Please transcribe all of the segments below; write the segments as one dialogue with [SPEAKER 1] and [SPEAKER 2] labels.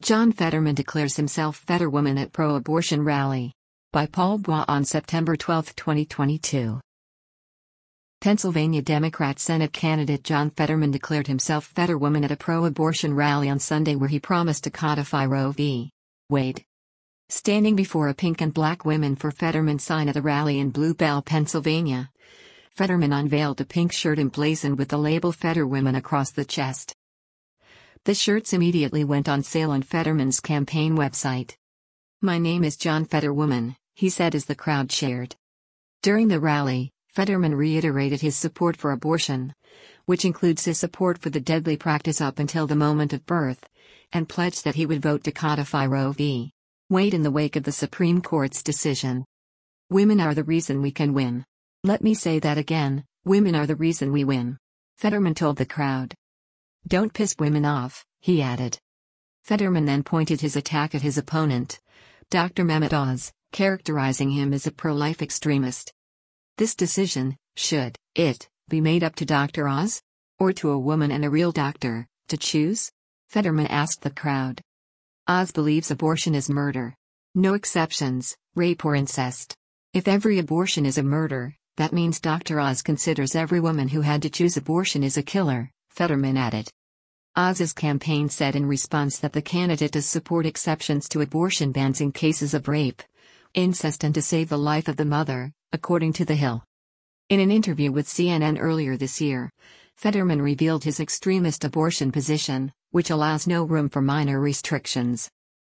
[SPEAKER 1] John Fetterman declares himself Fetterwoman at pro-abortion rally. By Paul Bois on September 12, 2022. Pennsylvania Democrat Senate candidate John Fetterman declared himself Fetterwoman at a pro-abortion rally on Sunday where he promised to codify Roe v. Wade. Standing before a pink and black Women for Fetterman sign at a rally in Blue Bell, Pennsylvania, Fetterman unveiled a pink shirt emblazoned with the label Fetterwoman across the chest. The shirts immediately went on sale on Fetterman's campaign website. "My name is John Fetterwoman," he said as the crowd cheered. During the rally, Fetterman reiterated his support for abortion, which includes his support for the deadly practice up until the moment of birth, and pledged that he would vote to codify Roe v. Wade in the wake of the Supreme Court's decision. "Women are the reason we can win. Let me say that again, women are the reason we win," Fetterman told the crowd. "Don't piss women off," he added. Fetterman then pointed his attack at his opponent, Dr. Mehmet Oz, characterizing him as a pro-life extremist. "This decision, should it be made up to Dr. Oz? Or to a woman and a real doctor, to choose?" Fetterman asked the crowd. "Oz believes abortion is murder. No exceptions, rape or incest. If every abortion is a murder, that means Dr. Oz considers every woman who had to choose abortion is a killer," Fetterman added. Oz's campaign said in response that the candidate does support exceptions to abortion bans in cases of rape, incest and to save the life of the mother, according to The Hill. In an interview with CNN earlier this year, Fetterman revealed his extremist abortion position, which allows no room for minor restrictions.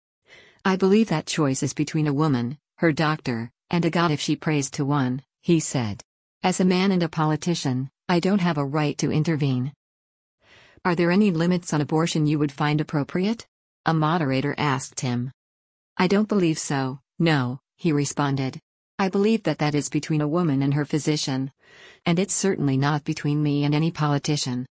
[SPEAKER 1] "I believe that choice is between a woman, her doctor, and a God if she prays to one," he said. "As a man and a politician, I don't have a right to intervene." "Are there any limits on abortion you would find appropriate?" a moderator asked him. "I don't believe so, no," he responded. "I believe that is between a woman and her physician. And it's certainly not between me and any politician."